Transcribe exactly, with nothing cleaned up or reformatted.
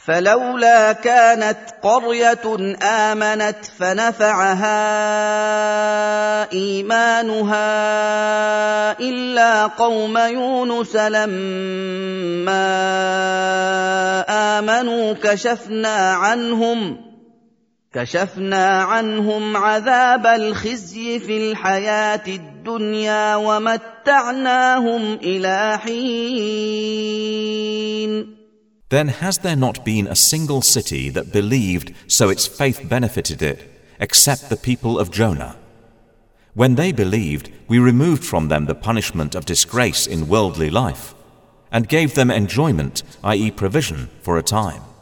فلولا كانت قرية آمنت فنفعها إيمانها إلا قوم يونس لما آمنوا كشفنا عنهم كشفنا عنهم عذاب الخزي في الحياة الدنيا ومتعناهم إلى حين. Then has there not been a single city that believed so its faith benefited it, except the people of Jonah? When they believed, we removed from them the punishment of disgrace in worldly life, and gave them enjoyment, that is provision, for a time.